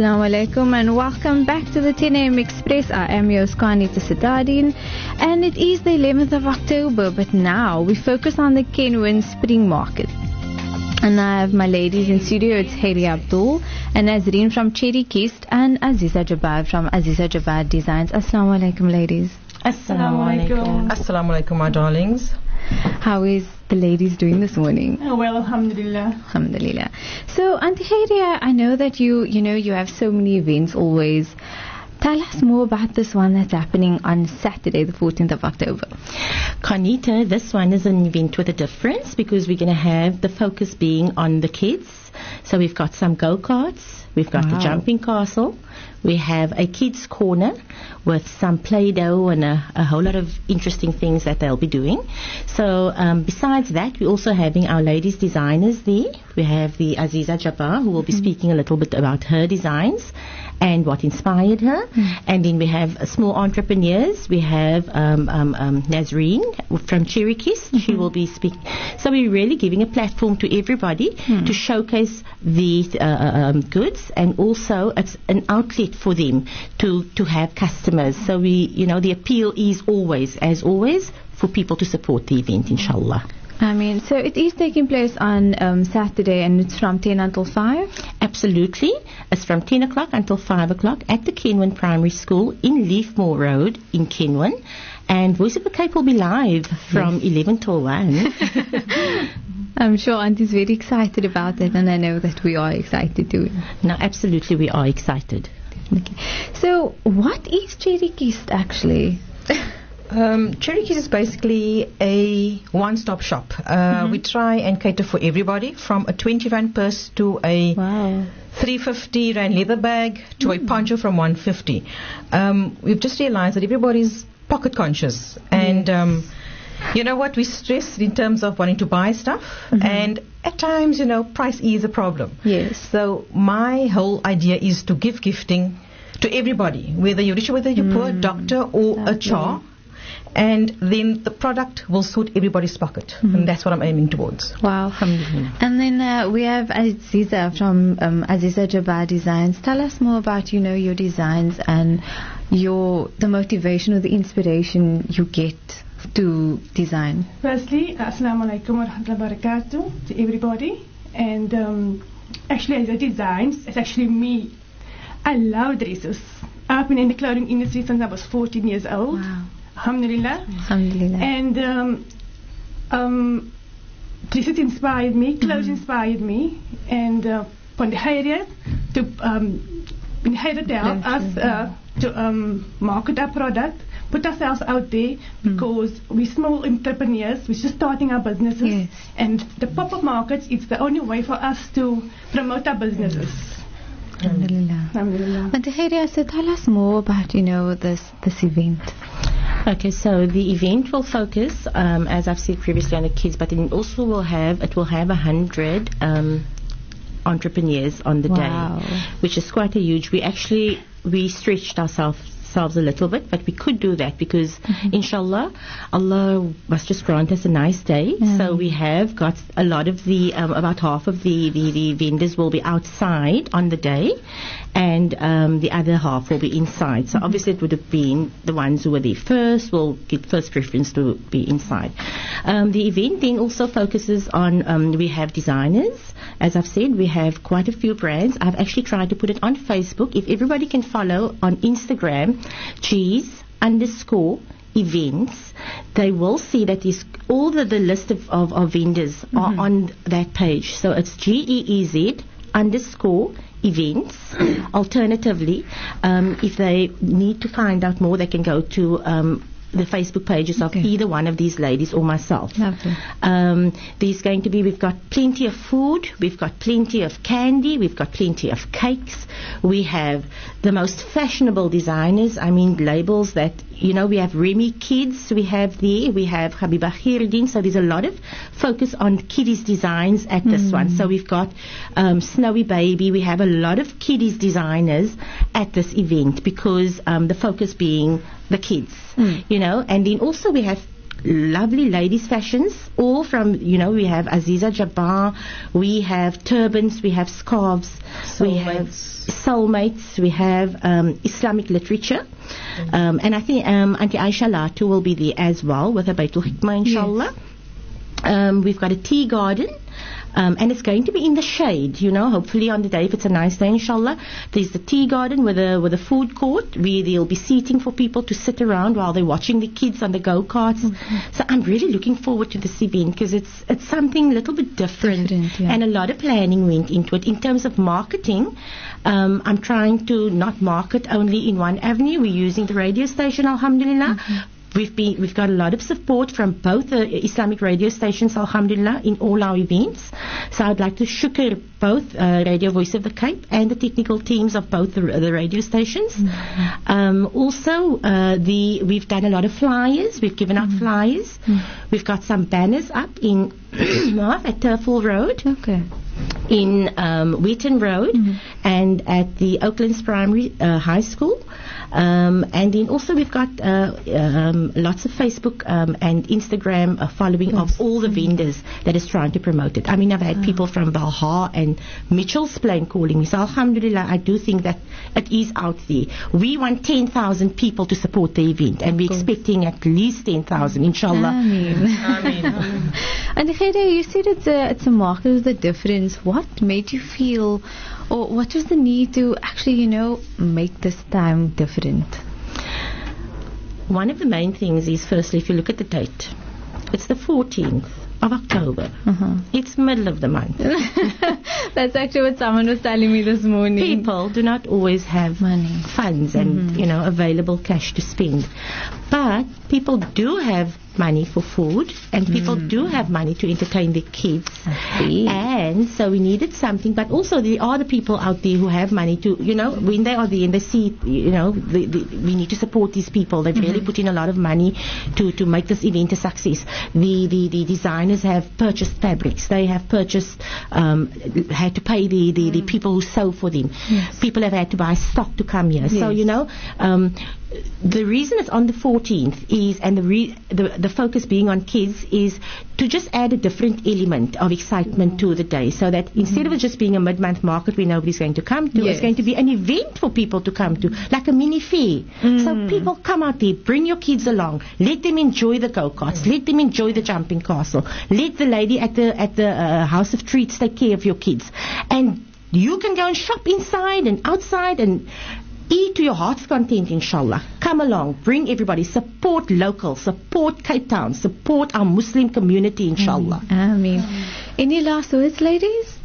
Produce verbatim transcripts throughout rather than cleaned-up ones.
Assalamu alaikum and welcome back to the ten a m Express. I am your Skanita Siddardine and it is the eleventh of October, but now we focus on the Kenwyn Spring Market. And I have my ladies in studio. It's Hairi Abdul and Nazreen from Cherry Kist and Aziza Jabbar from Aziza Jabbar Designs. Assalamu alaikum, ladies. Assalamu alaikum. Assalamu alaikum, my darlings. How is the ladies doing this morning? Oh, well, alhamdulillah. Alhamdulillah. So, Auntie Khairia, I know that you, you know, you have so many events always. Tell us more about this one that's happening on Saturday, the fourteenth of October. Kanita, this one is an event with a difference because we're going to have the focus being on the kids. So we've got some go-karts, we've got wow. the jumping castle, we have a kids corner with some Play-Doh and a, a whole lot of interesting things that they'll be doing. So um, besides that, we're also having our ladies designers there. We have the Aziza Jabbar who will be mm-hmm. speaking a little bit about her designs and what inspired her. Mm. And then we have uh, small entrepreneurs. We have um, um, um, Nazreen from Cherry Kist. Mm-hmm. She will be speaking. So we're really giving a platform to everybody mm. to showcase these uh, um, goods, and also it's an outlet for them to, to have customers. So we, you know, the appeal is always, as always, for people to support the event, inshallah. I mean, so it is taking place on um, Saturday and it's from ten until five? Absolutely. It's from ten o'clock until five o'clock at the Kenwyn Primary School in Leafmore Road in Kenwyn. And Voice of the Cape will be live from yes. eleven till one. I'm sure Auntie's very excited about it, and I know that we are excited too. No, absolutely we are excited. Okay. So what is Cherry Kist actually? Um, Cherry Kist is basically a one-stop shop. Uh, mm-hmm. We try and cater for everybody, from a twenty rand purse to a wow. three fifty rand leather bag to mm. a poncho from one fifty. Um, we've just realized that everybody's pocket conscious, and yes. um, you know what, we stress in terms of wanting to buy stuff, mm-hmm. and at times, you know, price is a problem. Yes. So my whole idea is to give gifting to everybody, whether you're rich or whether you're mm. poor, doctor or Lovely. a char. And then the product will suit everybody's pocket. Mm-hmm. And that's what I'm aiming towards. Wow. And then uh, we have Aziza from um, Aziza Jabbar Designs. Tell us more about, you know, your designs and your the motivation or the inspiration you get to design. Firstly, Assalamu alaikum wa rahmatullahi wa barakatuh to everybody. And um, actually, as a designs, it's actually me. I love dresses. I've been in the clothing industry since I was fourteen years old. Wow. Alhamdulillah. Alhamdulillah. And um, um, dresses inspired me, clothes mm-hmm. inspired me, and uh, from the Hairiat to um, in Hairiat to help us uh, to um, market our product, put ourselves out there, because mm. we're small entrepreneurs, we're just starting our businesses, yes. and the pop-up markets, it's the only way for us to promote our businesses. Alhamdulillah. Alhamdulillah. But Khairia, so tell us more about, you know, this this event. Okay, so the event will focus, um, as I've said previously, on the kids, but it also will have it will have a hundred um, entrepreneurs on the wow. day, which is quite a huge. We actually we stretched ourselves. ourselves a little bit, but we could do that because mm-hmm. inshallah Allah must just grant us a nice day. Mm. So we have got a lot of the um, about half of the, the, the vendors will be outside on the day, and um, the other half will be inside. So mm-hmm. obviously it would have been the ones who were there first will get first preference to be inside. Um, the event then also focuses on um, we have designers. As I've said, we have quite a few brands. I've actually tried to put it on Facebook. If everybody can follow on Instagram, cheese underscore events, they will see that is all the, the list of, of, of vendors mm-hmm. are on that page. So it's G E E Z underscore events. Alternatively, um, if they need to find out more, they can go to um, the Facebook pages okay. of either one of these ladies or myself. Lovely. Um, there's going to be, we've got plenty of food, we've got plenty of candy, we've got plenty of cakes, we have the most fashionable designers, I mean labels that, you know, we have Remy Kids, we have there, we have Habiba Khairuddin, so there's a lot of focus on kiddies designs at this mm. one. So we've got um, Snowy Baby, we have a lot of kiddies designers at this event because um, the focus being the kids, mm. you know, and then also we have lovely ladies fashions, all from, you know, we have Aziza Jabbar, we have turbans, we have scarves, so we have soulmates, we have um, Islamic literature, um, and I think um, Auntie Aisha Latu will be there as well with her Baitul Hikmah, inshallah. Yes. Um, we've got a tea garden. Um, and it's going to be in the shade, you know, hopefully on the day, if it's a nice day, inshallah. There's the tea garden with a, with a food court where there'll be seating for people to sit around while they're watching the kids on the go-karts. Mm-hmm. So I'm really looking forward to this event because it's, it's something a little bit different, different yeah. and a lot of planning went into it. In terms of marketing, um, I'm trying to not market only in one avenue. We're using the radio station, alhamdulillah. Mm-hmm. We've been, we've got a lot of support from both the Islamic radio stations, alhamdulillah, in all our events. So I'd like to shukr both uh, Radio Voice of the Cape and the technical teams of both the, the radio stations. Mm-hmm. Um, also, uh, the we've done a lot of flyers. We've given out mm-hmm. flyers. Mm-hmm. We've got some banners up in at Turfall Road. Okay. In um, Wheaton Road, mm-hmm. and at the Oaklands Primary uh, High School. Um, and then also we've got uh, um, lots of Facebook um, and Instagram uh, following yes. of all the vendors that is trying to promote it. I mean, I've had oh. people from Balha and Mitchell's Plain calling me. So alhamdulillah, I do think that it is out there. We want ten thousand people to support the event, and we're expecting at least ten thousand, inshallah. Ameen. Ameen. And Khairiyah, you said it's a, it's a market of the difference. What made you feel, or what was the need to actually, you know, make this time different? One of the main things is, firstly, if you look at the date, it's the fourteenth of October. Uh-huh. It's middle of the month. That's actually what someone was telling me this morning. People do not always have money, funds, and mm-hmm. you know, available cash to spend. But people do have money for food, and people mm. do have money to entertain their kids. And so we needed something, but also there are the people out there who have money to, you know, when they are there and they see, you know, the, the, we need to support these people. They've mm-hmm. really put in a lot of money to, to make this event a success. The, the, the designers have purchased fabrics. They have purchased, um, had to pay the, the, mm. the people who sew for them. Yes. People have had to buy stock to come here. Yes. So, you know, um, the reason it's on the fourteenth is, and the, re, the the focus being on kids, is to just add a different element of excitement mm-hmm. to the day, so that instead mm-hmm. of it just being a mid-month market where nobody's going to come to, yes. it's going to be an event for people to come to, like a mini fair. Mm. So people come out there, bring your kids along, let them enjoy the go-karts, mm. let them enjoy the jumping castle, let the lady at the at the uh, House of Treats take care of your kids, and you can go and shop inside and outside and eat to your heart's content, inshallah. Come along, bring everybody, support local, support Cape Town, support our Muslim community, inshallah. Ameen. Any last words, ladies?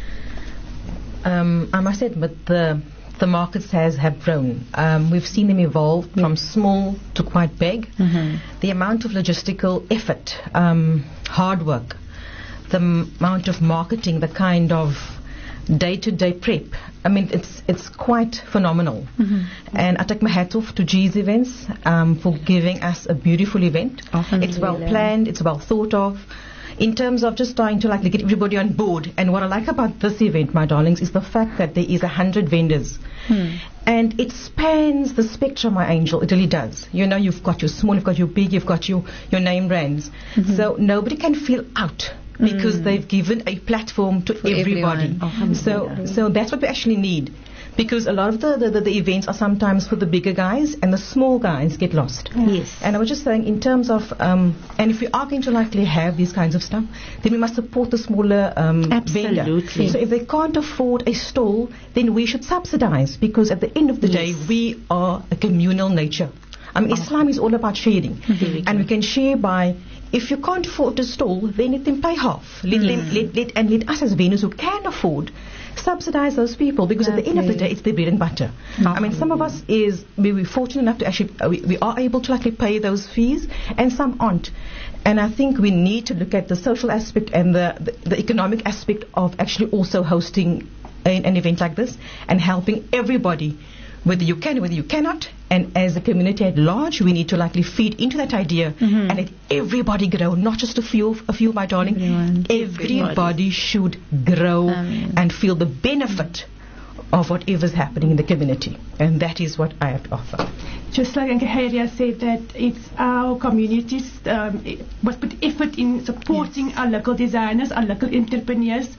Um, I must admit, the the markets has have grown. Um, we've seen them evolve mm. from small to quite big. Mm-hmm. The amount of logistical effort, um, hard work, the m- amount of marketing, the kind of day-to-day prep, I mean, it's it's quite phenomenal. Mm-hmm. And I take my hat off to G's Events um, for giving us a beautiful event. It's well planned, it's well thought of. In terms of just trying to like get everybody on board. And what I like about this event, my darlings, is the fact that there is a hundred vendors. Hmm. And it spans the spectrum, my angel. It really does. You know, you've got your small, you've got your big, you've got your, your name brands. Mm-hmm. So nobody can feel out, because mm. they've given a platform to For everybody. Oh, so so that's what we actually need. Because a lot of the, the, the, the events are sometimes for the bigger guys, and the small guys get lost. Yes. And I was just saying, in terms of, um, and if we are going to likely have these kinds of stuff, then we must support the smaller um, Absolutely. vendor. So if they can't afford a stall, then we should subsidize, because at the end of the yes. day, we are a communal nature. I mean, oh. Islam is all about sharing. Mm-hmm. And we can share by, if you can't afford a stall, then let them pay half. Let mm. them, let, let, and let us as vendors who can afford subsidize those people, because Lovely. At the end of the day, it's their bread and butter. Mm-hmm. I mean, some of us is, we we're fortunate enough to actually, uh, we, we are able to actually pay those fees, and some aren't. And I think we need to look at the social aspect and the, the, the economic aspect of actually also hosting an, an event like this, and helping everybody, whether you can, whether you cannot. And as a community at large, we need to likely feed into that idea mm-hmm. and let everybody grow, not just a few, a few, my darling. Everyone. Everybody, Everybody should grow um, and feel the benefit of whatever's happening in the community. And that is what I have to offer. Just like Khairiyah said, that it's our communities um, must put effort in supporting yes. our local designers, our local entrepreneurs.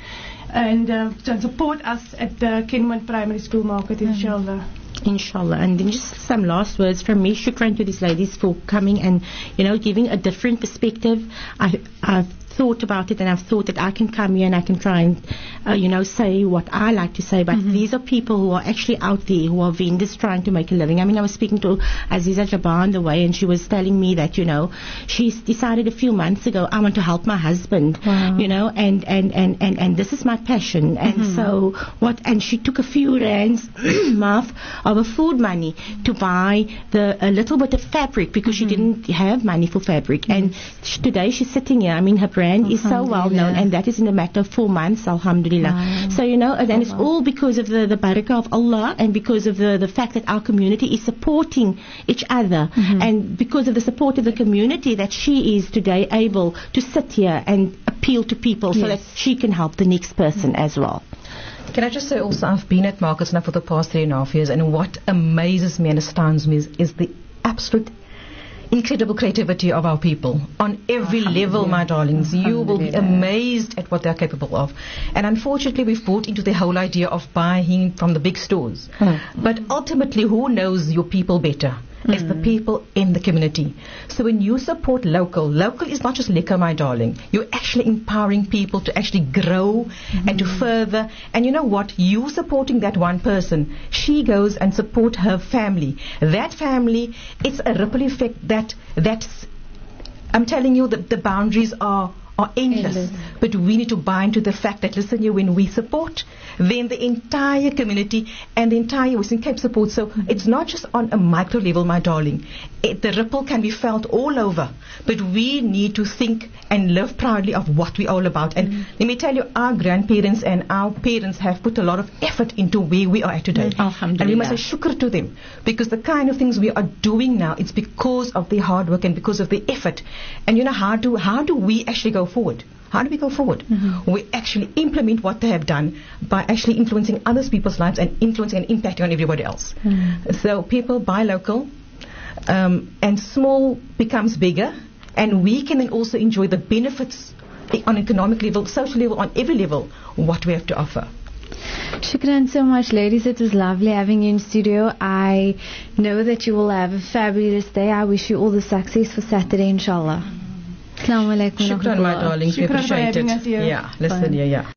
and uh, to support us at the Kenwood Primary School Market, inshallah. Inshallah. And then just some last words from me. Shukran to these ladies for coming and, you know, giving a different perspective. I, I've thought about it, and I've thought that I can come here and I can try and, uh, you know, say what I like to say. But mm-hmm. these are people who are actually out there, who are vendors trying to make a living. I mean, I was speaking to Aziza Jabbar on the way, and she was telling me that, you know, she's decided a few months ago, I want to help my husband, wow. you know, and, and, and, and, and this is my passion. And mm-hmm. so what, and she took a few rands, mouth, of her food money to buy the a little bit of fabric because mm-hmm. she didn't have money for fabric. Mm-hmm. And sh- today she's sitting here. I mean, her brand is so well known, and that is in a matter of four months, alhamdulillah. Wow. So, you know, and oh, it's wow. all because of the, the barakah of Allah, and because of the, the fact that our community is supporting each other, mm-hmm. and because of the support of the community that she is today able to sit here and appeal to people yes. so that she can help the next person mm-hmm. as well. Can I just say also, I've been at markets now for the past three and a half years, and what amazes me and astounds me is, is the absolute incredible creativity of our people on every level, my darlings. You will be amazed at what they're capable of. And unfortunately, we've bought into the whole idea of buying from the big stores. Mm. But ultimately, who knows your people better? Mm. It's the people in the community. So when you support local, local is not just liquor, my darling. You're actually empowering people to actually grow mm-hmm. and to further. And you know what? You supporting that one person, she goes and support her family. That family, it's a ripple effect that that's. I'm telling you that the boundaries are. Are endless, endless, but we need to bind to the fact that, listen here, when we support, then the entire community and the entire Western Cape supports. So mm-hmm. it's not just on a micro level, my darling. It, the ripple can be felt all over, but we need to think and live proudly of what we're all about. And mm-hmm. let me tell you, our grandparents and our parents have put a lot of effort into where we are at today. Mm-hmm. And we must say shukr to them, because the kind of things we are doing now, it's because of their hard work and because of their effort. And you know, how do, how do we actually go forward? How do we go forward? Mm-hmm. We actually implement what they have done by actually influencing other people's lives and influencing and impacting on everybody else. Mm-hmm. So people buy local, um, and small becomes bigger, and we can then also enjoy the benefits on economic level, social level, on every level, what we have to offer. Shukran so much, ladies. It was lovely having you in studio. I know that you will have a fabulous day. I wish you all the success for Saturday, inshallah. Assalamu alaikum. Shukran, my darlings. We appreciate it. Yeah, listen, yeah, yeah.